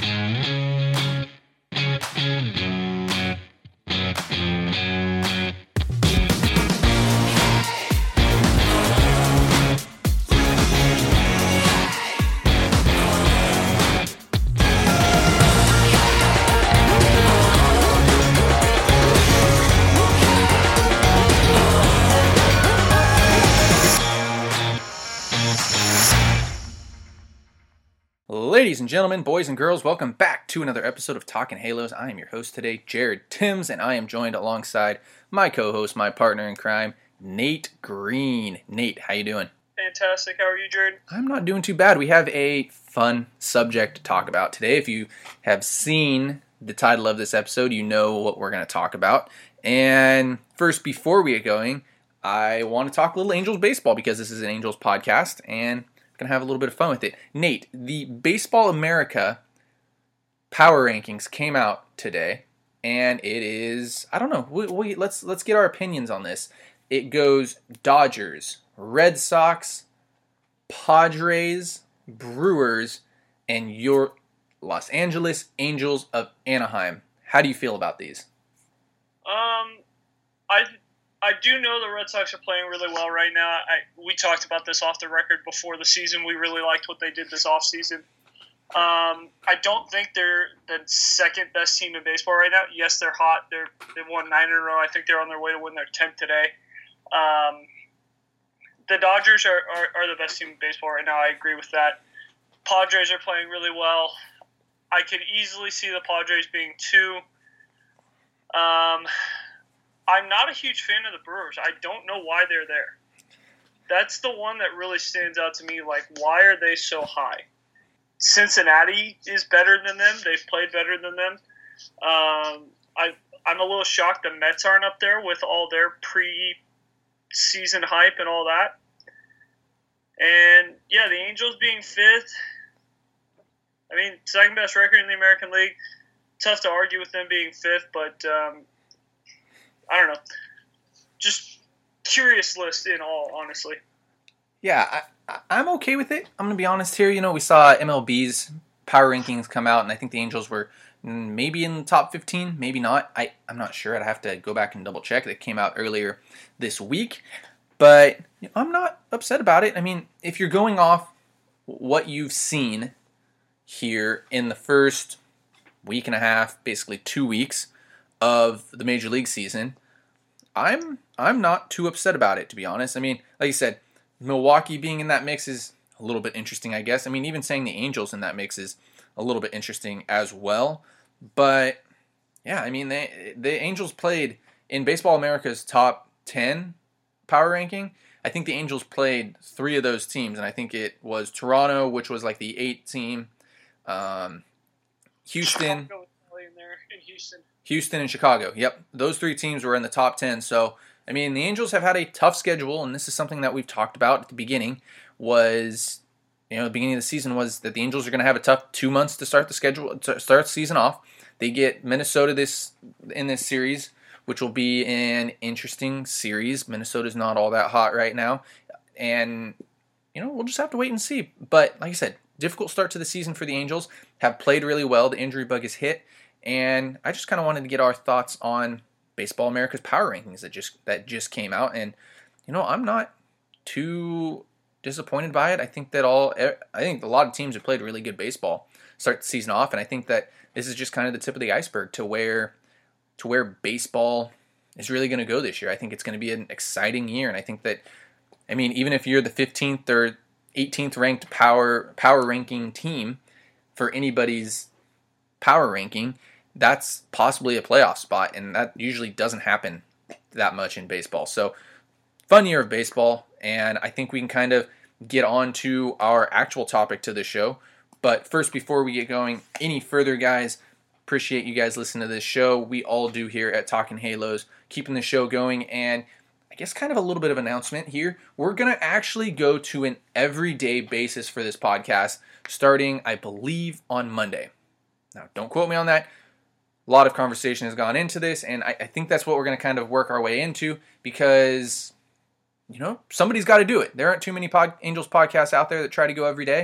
Ladies and gentlemen, boys and girls, welcome back to another episode of Talking Halos. I am your host today, Jared Timms, and I am joined alongside my co-host, my partner in crime, Nate Green. Nate, how you doing? Fantastic. How are you, Jared? I'm not doing too bad. We have a fun subject to talk about today. If you have seen the title of this episode, you know what we're going to talk about. And first, before we get going, I want to talk a little Angels baseball because this is an Angels podcast, and going to have a little bit of fun with it. Nate, the Baseball America power rankings came out today, and it is, I don't know, let's get our opinions on this. It goes Dodgers, Red Sox, Padres, Brewers, and your Los Angeles Angels of Anaheim. How do you feel about these? I do know the Red Sox are playing really well right now. We talked about this off the record before the season. We really liked what they did this offseason. I don't think they're the second best team in baseball right now. Yes, they're hot. They've won 9 in a row. I think they're on their way to win their 10th today. The Dodgers are the best team in baseball right now. I agree with that. Padres are playing really well. I could easily see the Padres being 2. I'm not a huge fan of the Brewers. I don't know why they're there. That's the one that really stands out to me. Like, why are they so high? Cincinnati is better than them. They've played better than them. I'm a little shocked the Mets aren't up there with all their pre-season hype and all that. And, yeah, the Angels being 5th. I mean, second best record in the American League. Tough to argue with them being 5th, but I don't know. Just curious list in all, honestly. Yeah, I'm okay with it. I'm going to be honest here. You know, we saw MLB's power rankings come out, and I think the Angels were maybe in the top 15, maybe not. I'm not sure. I'd have to go back and double check. It came out earlier this week. But I'm not upset about it. I mean, if you're going off what you've seen here in the first week and a half, basically 2 weeks of the Major League season, I'm not too upset about it, to be honest. I mean, like you said, Milwaukee being in that mix is a little bit interesting, I guess. I mean, even saying the Angels in that mix is a little bit interesting as well. But, yeah, I mean, the Angels played in Baseball America's top 10 power ranking. I think the Angels played 3 of those teams, and I think it was Toronto, which was like the 8th team, Houston. Houston and Chicago. Yep, those 3 teams were in the top 10. So, I mean, the Angels have had a tough schedule, and this is something that we've talked about at the beginning. The beginning of the season was that the Angels are going to have a tough 2 months to start the season off. They get Minnesota in this series, which will be an interesting series. Minnesota's not all that hot right now, and we'll just have to wait and see. But like I said, difficult start to the season for the Angels. Have played really well. The injury bug is hit. And I just kind of wanted to get our thoughts on Baseball America's power rankings that just came out, and I'm not too disappointed by it. I think a lot of teams have played really good baseball start the season off, and I think that this is just kind of the tip of the iceberg to where baseball is really going to go this year. I think it's going to be an exciting year, and I think that, I mean, even if you're the 15th or 18th ranked power ranking team for anybody's power ranking, that's possibly a playoff spot, and that usually doesn't happen that much in baseball. So, fun year of baseball, and I think we can kind of get on to our actual topic to the show. But first, before we get going any further, guys, appreciate you guys listening to this show. We all do here at Talking Halos, keeping the show going, and I guess kind of a little bit of announcement here. We're going to actually go to an everyday basis for this podcast, starting, I believe, on Monday. Now, don't quote me on that. A lot of conversation has gone into this, and I think that's what we're going to kind of work our way into because, somebody's got to do it. There aren't too many Angels podcasts out there that try to go every day,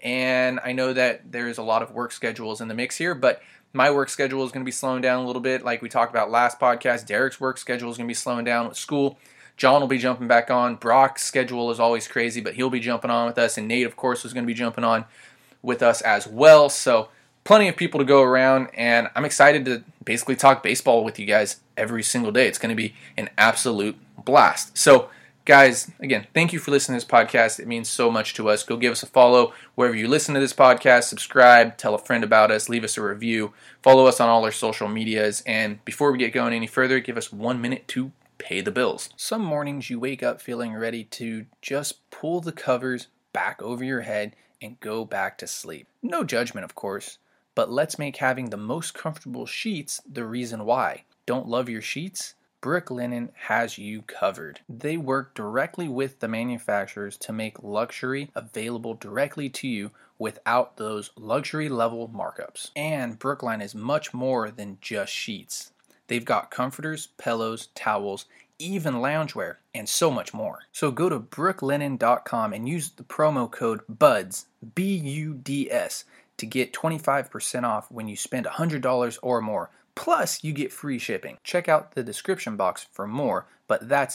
And I know that there's a lot of work schedules in the mix here, but my work schedule is going to be slowing down a little bit. Like we talked about last podcast, Derek's work schedule is going to be slowing down with school. John will be jumping back on. Brock's schedule is always crazy, but he'll be jumping on with us. And Nate, of course, is going to be jumping on with us as well. So plenty of people to go around, and I'm excited to basically talk baseball with you guys every single day. It's going to be an absolute blast. So, guys, again, thank you for listening to this podcast. It means so much to us. Go give us a follow wherever you listen to this podcast. Subscribe, tell a friend about us, leave us a review, follow us on all our social medias. And before we get going any further, give us 1 minute to pay the bills. Some mornings you wake up feeling ready to just pull the covers back over your head and go back to sleep. No judgment, of course, but let's make having the most comfortable sheets the reason why. Don't love your sheets? Brooklinen has you covered. They work directly with the manufacturers to make luxury available directly to you without those luxury level markups. And Brookline is much more than just sheets. They've got comforters, pillows, towels, even loungewear, and so much more. So go to brooklinen.com and use the promo code BUDS, BUDS, to get 25% off when you spend $100 or more. Plus, you get free shipping. Check out the description box for more, but that's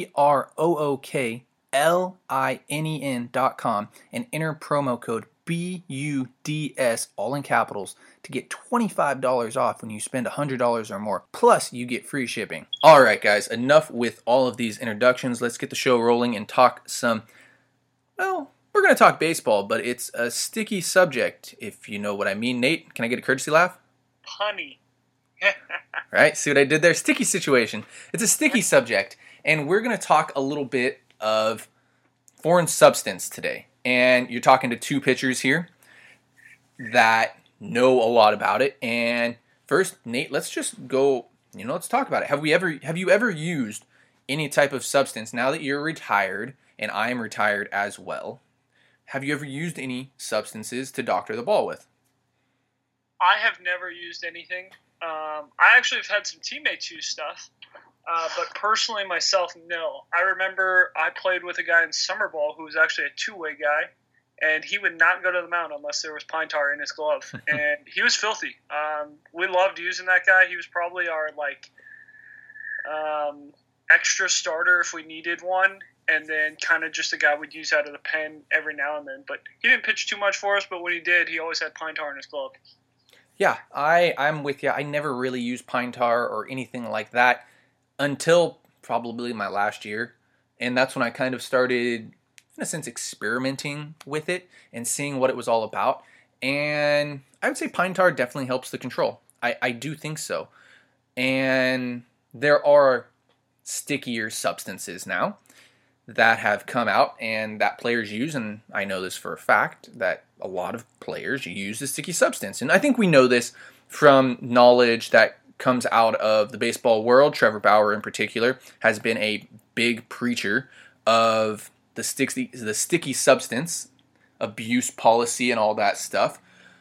BROOKLINEN.com and enter promo code BUDS, all in capitals, to get $25 off when you spend $100 or more. Plus, you get free shipping. All right, guys, enough with all of these introductions. Let's get the show rolling and talk some, well, we're going to talk baseball, but it's a sticky subject, if you know what I mean. Nate, can I get a courtesy laugh? Punny. Right, see what I did there? Sticky situation. It's a sticky subject, and we're going to talk a little bit of foreign substance today. And you're talking to two pitchers here that know a lot about it. And first, Nate, let's just go, let's talk about it. Have you ever used any type of substance now that you're retired, and I am retired as well? Have you ever used any substances to doctor the ball with? I have never used anything. I actually have had some teammates use stuff, but personally myself, no. I remember I played with a guy in summer ball who was actually a two-way guy, and he would not go to the mound unless there was pine tar in his glove, and he was filthy. We loved using that guy. He was probably our extra starter if we needed one, and then kind of just a guy we'd use out of the pen every now and then. But he didn't pitch too much for us, but when he did, he always had pine tar in his glove. Yeah, I'm with you. I never really used pine tar or anything like that until probably my last year. And that's when I kind of started, in a sense, experimenting with it and seeing what it was all about. And I would say pine tar definitely helps the control. I do think so. And there are stickier substances now that have come out and that players use, and I know this for a fact, that a lot of players use a sticky substance. And I think we know this from knowledge that comes out of the baseball world. Trevor Bauer in particular has been a big preacher of the sticky substance abuse policy and all that stuff.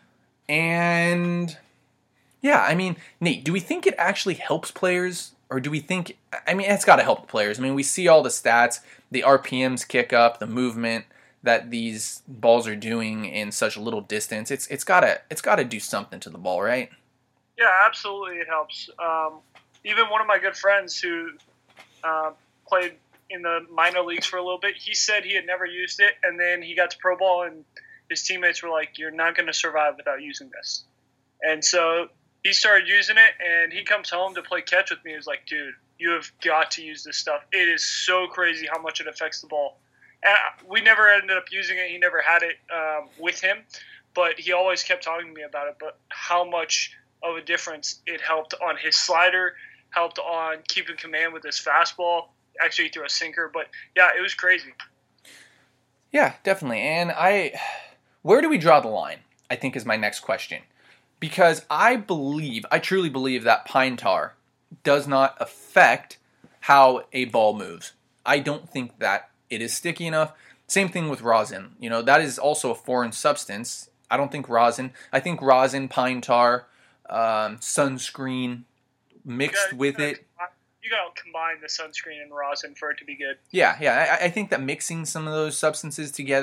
And yeah, I mean, Nate, do we think it actually helps players? Or do we think, it's got to help the players. We see all the stats, the RPMs kick up, the movement that these balls are doing in such a little distance. It's got to do something to the ball, right? Yeah, absolutely it helps. Even one of my good friends who played in the minor leagues for a little bit, he said he had never used it, and then he got to pro ball, and his teammates were like, "You're not going to survive without using this." And so he started using it, and he comes home to play catch with me. He's like, "Dude, you have got to use this stuff. It is so crazy how much it affects the ball." And we never ended up using it. He never had it with him, but he always kept talking to me about it, but how much of a difference it helped on his slider, helped on keeping command with his fastball. Actually, he threw a sinker, but yeah, it was crazy. Yeah, definitely. And where do we draw the line, I think is my next question. Because I truly believe that pine tar does not affect how a ball moves. I don't think that it is sticky enough. Same thing with rosin. That is also a foreign substance. I don't think rosin. I think rosin, pine tar, sunscreen mixed with it. You got to combine the sunscreen and rosin for it to be good. Yeah. I think that mixing some of those substances together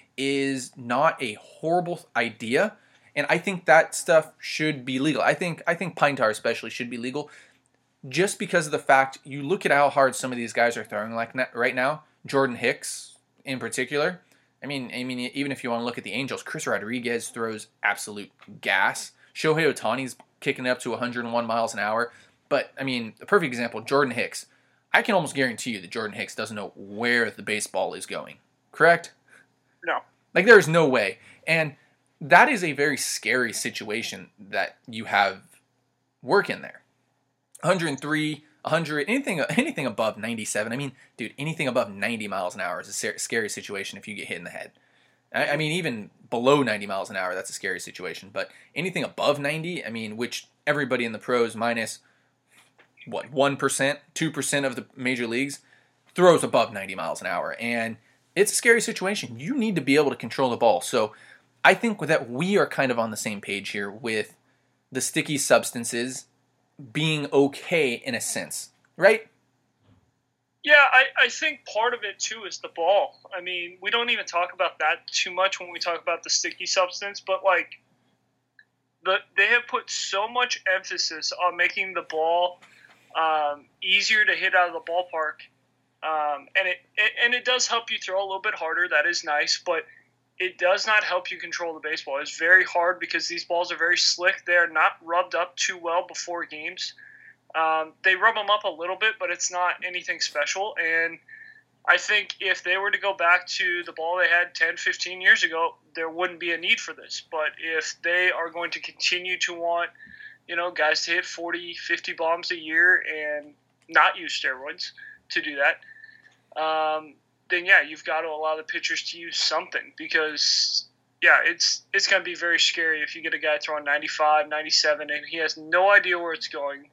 is not a horrible idea, and I think that stuff should be legal. I think pine tar especially should be legal, just because of the fact you look at how hard some of these guys are throwing like right now. Jordan Hicks in particular. I mean, even if you want to look at the Angels, Chris Rodriguez throws absolute gas. Shohei Ohtani's kicking it up to 101 miles an hour. But, I mean, a perfect example, Jordan Hicks. I can almost guarantee you that Jordan Hicks doesn't know where the baseball is going. Correct? No. Like, there's no way. And that is a very scary situation that you have work in there. 103, 100, anything above 97. I mean, dude, anything above 90 miles an hour is a scary situation if you get hit in the head. I mean, even below 90 miles an hour, that's a scary situation. But anything above 90, I mean, which everybody in the pros minus, 1%, 2% of the major leagues throws above 90 miles an hour. And it's a scary situation. You need to be able to control the ball. So I think that we are kind of on the same page here with the sticky substances being okay in a sense, right? Yeah, I think part of it, too, is the ball. I mean, we don't even talk about that too much when we talk about the sticky substance, but, like, they have put so much emphasis on making the ball easier to hit out of the ballpark, and it does help you throw a little bit harder. That is nice, but it does not help you control the baseball. It's very hard because these balls are very slick. They are not rubbed up too well before games. They rub them up a little bit, but it's not anything special. And I think if they were to go back to the ball they had 10, 15 years ago, there wouldn't be a need for this. But if they are going to continue to want, guys to hit 40, 50 bombs a year and not use steroids to do that, then yeah, you've got to allow the pitchers to use something because, yeah, it's going to be very scary if you get a guy throwing 95, 97, and he has no idea where it's going.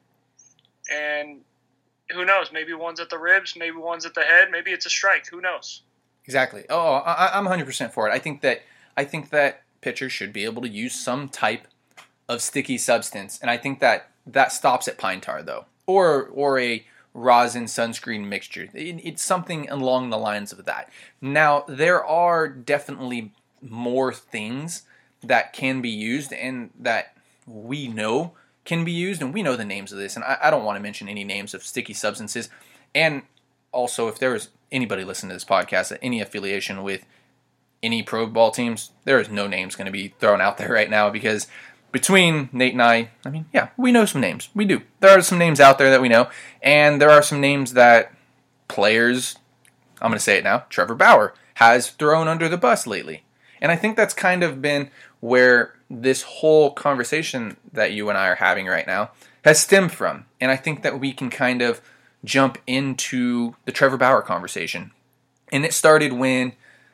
And who knows? Maybe one's at the ribs, maybe one's at the head, maybe it's a strike. Who knows? Exactly. Oh, I'm 100% for it. I think that pitchers should be able to use some type of sticky substance, and I think that stops at pine tar though, or a rosin sunscreen mixture. It's something along the lines of that. Now, there are definitely more things that can be used and that we know can be used, and we know the names of this, and I don't want to mention any names of sticky substances. And also, if there is anybody listening to this podcast at any affiliation with any pro ball teams, there is no names going to be thrown out there right now because between Nate and I mean, yeah, we know some names. We do. There are some names out there that we know, and there are some names that players, I'm going to say it now, Trevor Bauer, has thrown under the bus lately. And I think that's kind of been where this whole conversation that you and I are having right now has stemmed from. And I think that we can kind of jump into the Trevor Bauer conversation. And it started when,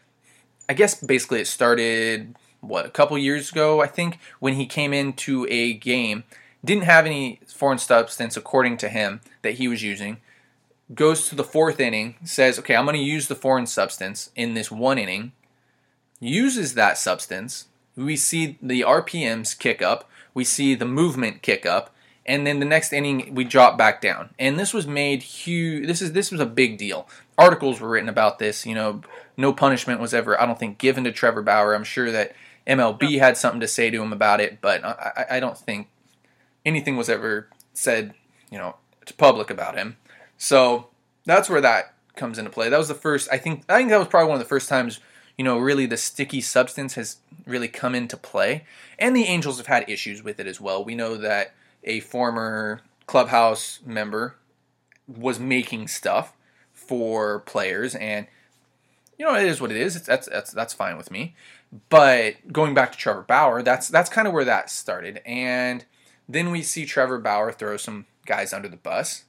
I guess basically it started, a couple years ago, I think, when he came into a game, didn't have any foreign substance, according to him, that he was using, goes to the fourth inning, says, okay, I'm going to use the foreign substance in this one inning, uses that substance, we see the RPMs kick up, we see the movement kick up, and then the next inning we drop back down. And this was made huge. This was a big deal. Articles were written about this. No punishment was ever, I don't think, given to Trevor Bauer. I'm sure that MLB had something to say to him about it, but I don't think anything was ever said, to public about him. So that's where that comes into play. That was the first. I think that was probably one of the first times, really the sticky substance has really come into play. And the Angels have had issues with it as well. We know that a former clubhouse member was making stuff for players, and it is what it is. That's fine with me. But going back to Trevor Bauer, that's kind of where that started. And then we see Trevor Bauer throw some guys under the bus.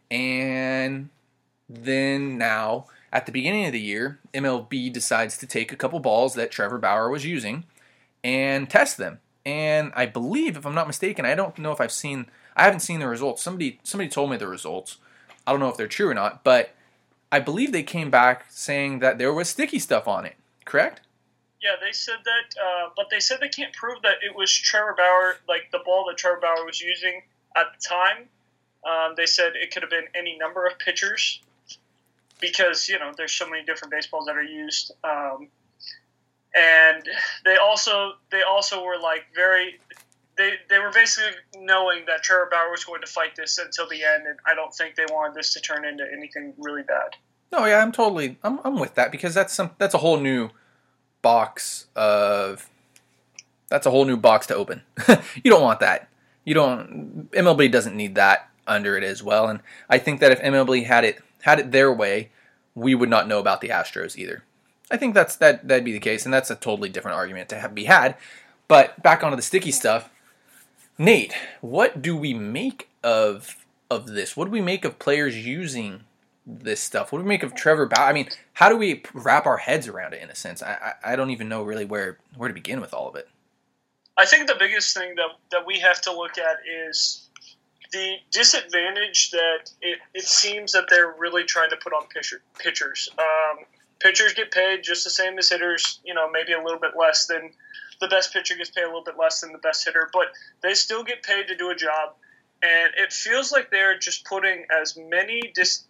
And then now, at the beginning of the year, MLB decides to take a couple balls that Trevor Bauer was using and test them. And I believe, if I'm not mistaken, I don't know if I haven't seen the results. Somebody told me the results. I don't know if they're true or not, but I believe they came back saying that there was sticky stuff on it. Correct? Yeah, they said that, but they said they can't prove that it was Trevor Bauer, like the ball that Trevor Bauer was using at the time. They said it could have been any number of pitchers because, there's so many different baseballs that are used. and they also were like very. They were basically knowing that Trevor Bauer was going to fight this until the end, and I don't think they wanted this to turn into anything really bad. No, yeah, I'm with that, because that's a whole new box of that's a whole new box to open. You don't want that. MLB doesn't need that under it as well, and I think that if MLB had it their way, we would not know about the Astros either. I think that'd be the case, and that's a totally different argument to be had. But back onto the sticky stuff. Nate, what do we make of this? What do we make of players using this stuff? What do we make of Trevor Bauer? I mean, how do we wrap our heads around it, in a sense? I don't even know really where to begin with all of it. I think the biggest thing that we have to look at is the disadvantage that it seems that they're really trying to put on pitchers. Pitchers get paid just the same as hitters, maybe a little bit less than the best pitcher gets paid a little bit less than the best hitter, but they still get paid to do a job. And it feels like they're just putting as many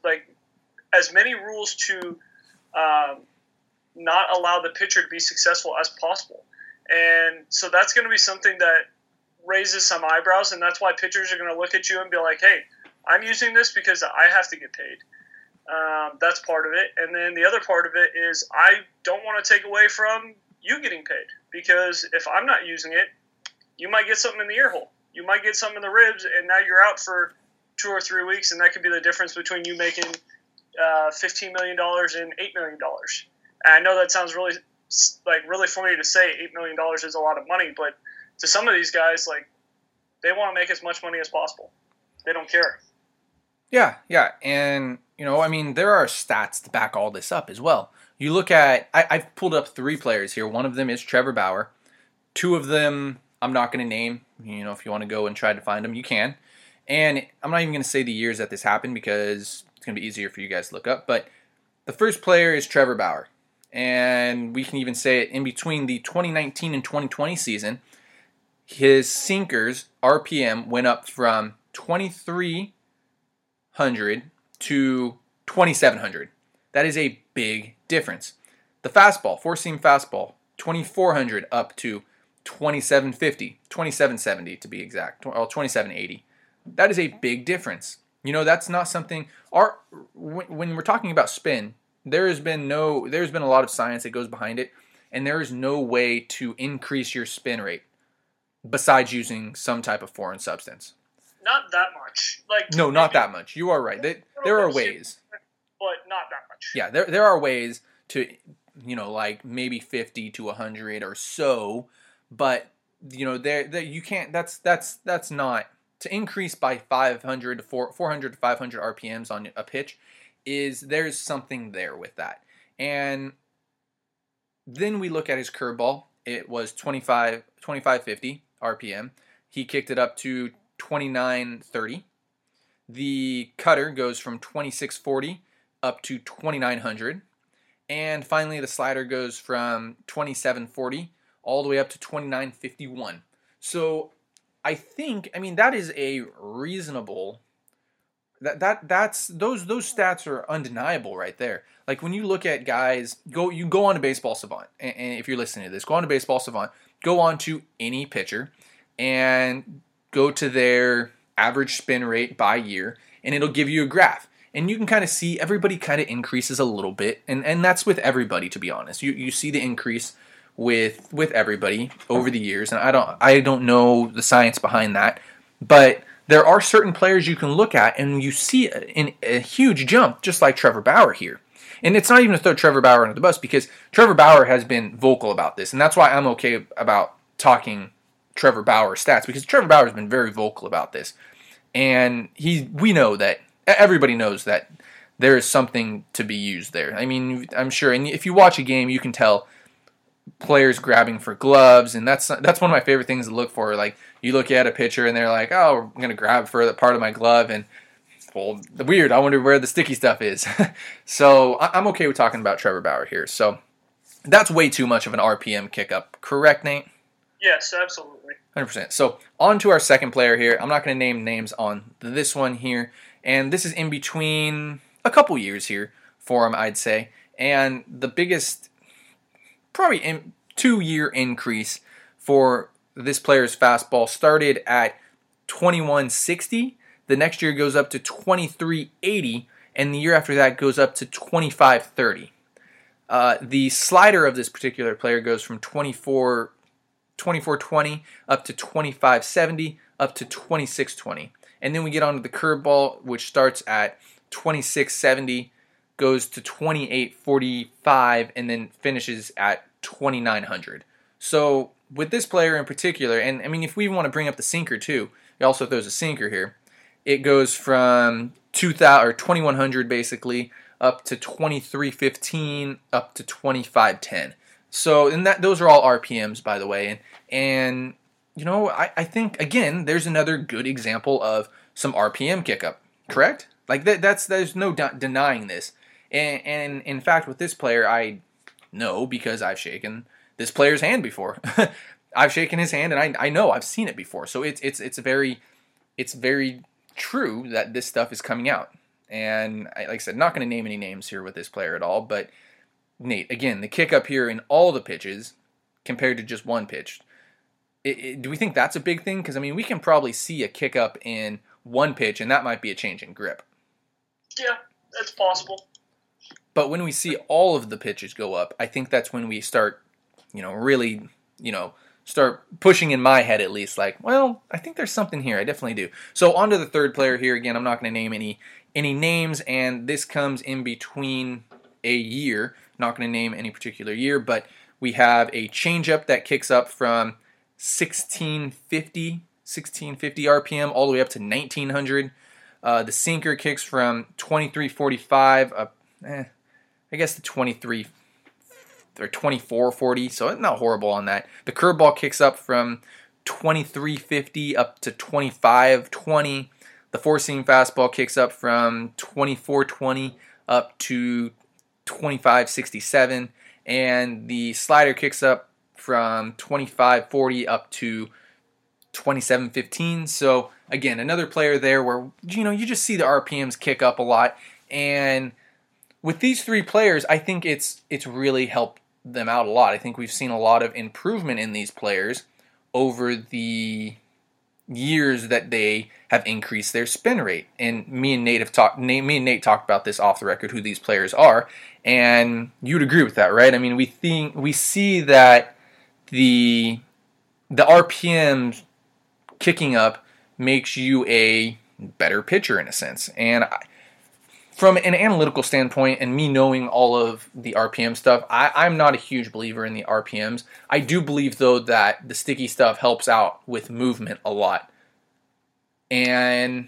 rules to not allow the pitcher to be successful as possible. And so that's going to be something that raises some eyebrows, and that's why pitchers are going to look at you and be like, hey, I'm using this because I have to get paid. That's part of it. And then the other part of it is I don't want to take away from you getting paid, because if I'm not using it, you might get something in the ear hole. You might get something in the ribs, and now you're out for 2 or 3 weeks, and that could be the difference between you making $15 million and $8 million. And I know that sounds really funny to say. $8 million is a lot of money, but to some of these guys, they want to make as much money as possible. They don't care. Yeah, and there are stats to back all this up as well. You look at, I've pulled up 3 players here. One of them is Trevor Bauer. 2 of them I'm not going to name. If you want to go and try to find them, you can. And I'm not even going to say the years that this happened, because it's going to be easier for you guys to look up. But the first player is Trevor Bauer. And we can even say it in between the 2019 and 2020 season, his sinkers RPM went up from 2,300 to 2,700. That is a big difference. The fastball, 4-seam fastball, 2,400 up to 2,750, 2,770 to be exact, or 2,780. That is a big difference. That's not something. When we're talking about spin, there's been a lot of science that goes behind it, and there is no way to increase your spin rate besides using some type of foreign substance. Not that much. No, not that much. You are right. There are ways, but not that much. Yeah, there are ways to, maybe 50 to 100 or so, but there you can't. That's not to increase by 500 to 400 to 500 RPMs on a pitch. There's something there with that. And then we look at his curveball. It was 2550 RPM. He kicked it up to 2930. The cutter goes from 2640 up to 2900. And finally, the slider goes from 2740 all the way up to 2951. So I think, that is a reasonable. That's those stats are undeniable right there. Like when you look at guys, you go on to Baseball Savant, and if you're listening to this, go on to Baseball Savant, go on to any pitcher, and go to their average spin rate by year, and it'll give you a graph. And you can kind of see everybody kind of increases a little bit, and that's with everybody, to be honest. You see the increase with everybody over the years, and I don't know the science behind that, but there are certain players you can look at, and you see a huge jump, just like Trevor Bauer here. And it's not even to throw Trevor Bauer under the bus, because Trevor Bauer has been vocal about this, and that's why I'm okay about talking Trevor Bauer stats, because Trevor Bauer has been very vocal about this. And we know that, everybody knows that there is something to be used there. I'm sure, and if you watch a game, you can tell players grabbing for gloves, and that's one of my favorite things to look for. Like, you look at a pitcher, and they're like, oh, I'm going to grab for the part of my glove, and, well, weird, I wonder where the sticky stuff is. So, I'm okay with talking about Trevor Bauer here. So, that's way too much of an RPM kick up. Correct, Nate? Yes, absolutely. 100%. So, on to our second player here. I'm not going to name names on this one here, and this is in between a couple years here for him, I'd say. And the biggest, probably 2-year increase for this player's fastball started at 2160. The next year goes up to 2380, and the year after that goes up to 2530. The slider of this particular player goes from 2420 up to 2570 up to 2620. And then we get onto the curveball, which starts at 2670, goes to 2845, and then finishes at 2900. So with this player in particular, and I mean, if we want to bring up the sinker too, he also throws a sinker here. It goes from 2000 or 2100 basically up to 2315 up to 2510. So, and those are all RPMs, by the way, and you know, I think again there's another good example of some RPM kickup. Correct? Like there's no denying this. And in fact, with this player, I know because I've shaken this player's hand before. I've shaken his hand, and I know I've seen it before. So it's very true that this stuff is coming out. And like I said, not going to name any names here with this player at all. But Nate, again, the kick up here in all the pitches compared to just one pitch. Do we think that's a big thing? Because I mean, we can probably see a kick up in one pitch, and that might be a change in grip. Yeah, that's possible. But when we see all of the pitches go up, I think that's when we start, really, start pushing in my head at least, like, well, I think there's something here. I definitely do. So on to the third player here. Again, I'm not going to name any names, and this comes in between a year. Not going to name any particular year, but we have a changeup that kicks up from 1650 RPM all the way up to 1900. The sinker kicks from 2345 up, I guess to 23 or 2440, so it's not horrible on that. The curveball kicks up from 2350 up to 2520. The four-seam fastball kicks up from 2420 up to 2567, and the slider kicks up from 2540 up to 2715. So again, another player there where you just see the RPMs kick up a lot, and with these three players, I think it's really helped them out a lot. I think we've seen a lot of improvement in these players over the years that they have increased their spin rate. And me and Nate talked about this off the record, who these players are, and you'd agree with that, right? I mean, we see that the RPMs kicking up makes you a better pitcher in a sense. And from an analytical standpoint, and me knowing all of the RPM stuff, I'm not a huge believer in the RPMs. I do believe, though, that the sticky stuff helps out with movement a lot. And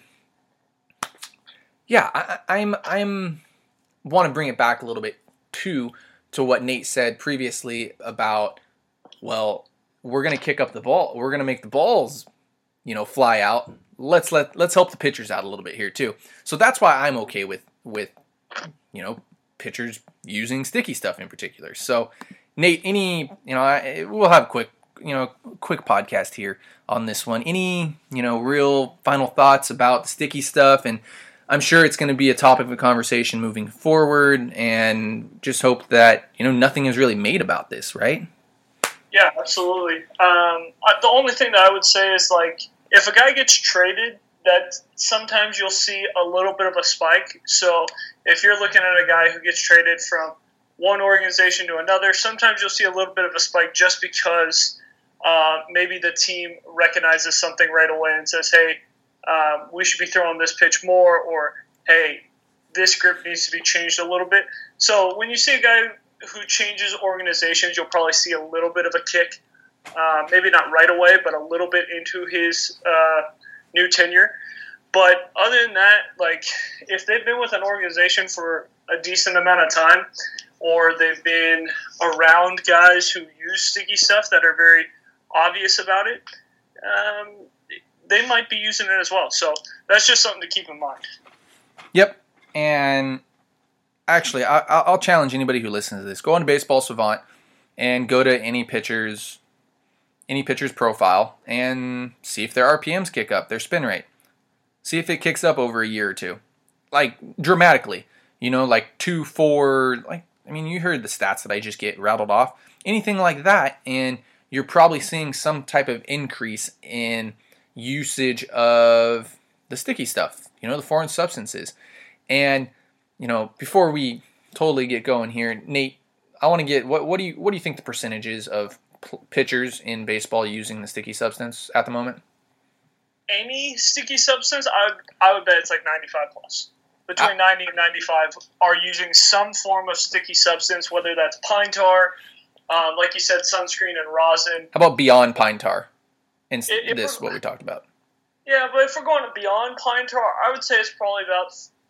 yeah, I'm want to bring it back a little bit too to what Nate said previously about, well, we're going to kick up the ball, we're going to make the balls, fly out. Let's help the pitchers out a little bit here too. So that's why I'm okay with pitchers using sticky stuff in particular. So Nate, we'll have a quick podcast here on this one. Any real final thoughts about the sticky stuff? And I'm sure it's going to be a topic of conversation moving forward, and just hope that nothing is really made about this, right? Yeah, absolutely. The only thing that I would say is, like, if a guy gets traded, that sometimes you'll see a little bit of a spike. So if you're looking at a guy who gets traded from one organization to another, sometimes you'll see a little bit of a spike just because maybe the team recognizes something right away and says, hey, we should be throwing this pitch more, or hey, this grip needs to be changed a little bit. So when you see a guy who changes organizations, you'll probably see a little bit of a kick. Maybe not right away, but a little bit into his new tenure. But other than that, like, if they've been with an organization for a decent amount of time, or they've been around guys who use sticky stuff that are very obvious about it, they might be using it as well. So that's just something to keep in mind. Yep. And actually, I'll challenge anybody who listens to this. Go on to Baseball Savant and go to any pitcher's profile and see if their RPMs kick up, their spin rate. See if it kicks up over a year or two. Like, dramatically. Like 2, 4, you heard the stats that I just get rattled off. anything like that, and you're probably seeing some type of increase in usage of the sticky stuff, the foreign substances. And, before we totally get going here, Nate, I want to get, what do you think the percentage is of pitchers in baseball using the sticky substance at the moment? Any sticky substance, I would bet it's like 95 plus. Between 90 and 95 are using some form of sticky substance, whether that's pine tar, like you said, sunscreen and rosin. How about beyond pine tar? And what we talked about. Yeah, but if we're going beyond pine tar, I would say it's probably about,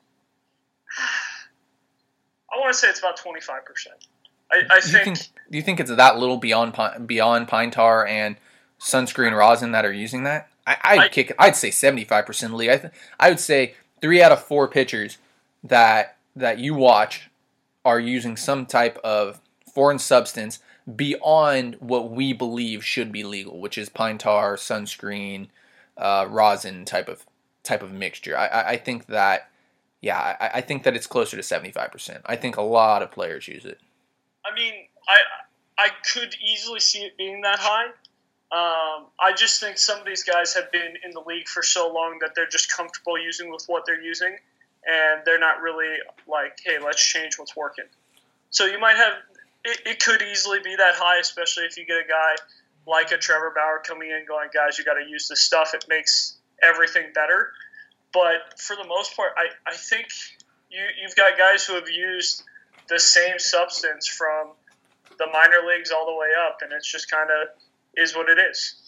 I want to say it's about 25%. I think. Do you think it's that little beyond pine tar and sunscreen rosin that are using that? I'd say 75%, Lee. I would say 3 out of 4 pitchers that you watch are using some type of foreign substance beyond what we believe should be legal, which is pine tar, sunscreen, rosin type of mixture. I think that, I think that it's closer to 75%. I think a lot of players use it. I mean, I could easily see it being that high. I just think some of these guys have been in the league for so long that they're just comfortable using with what they're using, and they're not really like, hey, let's change what's working. So you might have it could easily be that high, especially if you get a guy like a Trevor Bauer coming in going, guys, you got to use this stuff. It makes everything better. But for the most part, I think you've got guys who have used the same substance from the minor leagues all the way up, and it's just kind of is what it is.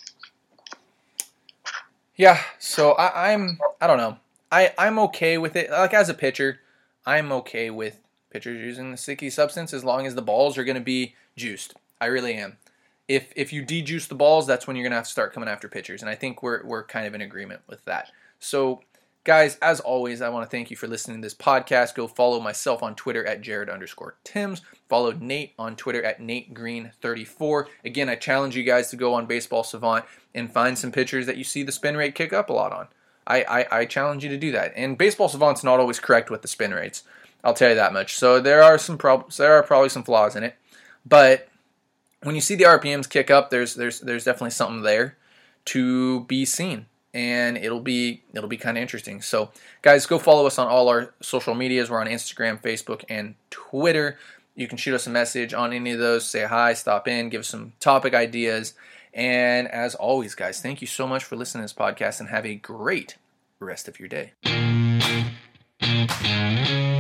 Yeah, so I don't know. I'm okay with it. Like, as a pitcher, I'm okay with pitchers using the sticky substance as long as the balls are going to be juiced. I really am. If you de-juice the balls, that's when you're going to have to start coming after pitchers, and I think we're kind of in agreement with that. So, guys, as always, I want to thank you for listening to this podcast. Go follow myself on Twitter at Jared_Tims. Follow Nate on Twitter at NateGreen34. Again, I challenge you guys to go on Baseball Savant and find some pitchers that you see the spin rate kick up a lot on. I challenge you to do that. And Baseball Savant's not always correct with the spin rates. I'll tell you that much. So there are some problems. There are probably some flaws in it. But when you see the RPMs kick up, there's definitely something there to be seen. And it'll be kind of interesting. So, guys, go follow us on all our social medias. We're on Instagram, Facebook, and Twitter. You can shoot us a message on any of those. Say hi, stop in, give us some topic ideas. And as always, guys, thank you so much for listening to this podcast, and have a great rest of your day.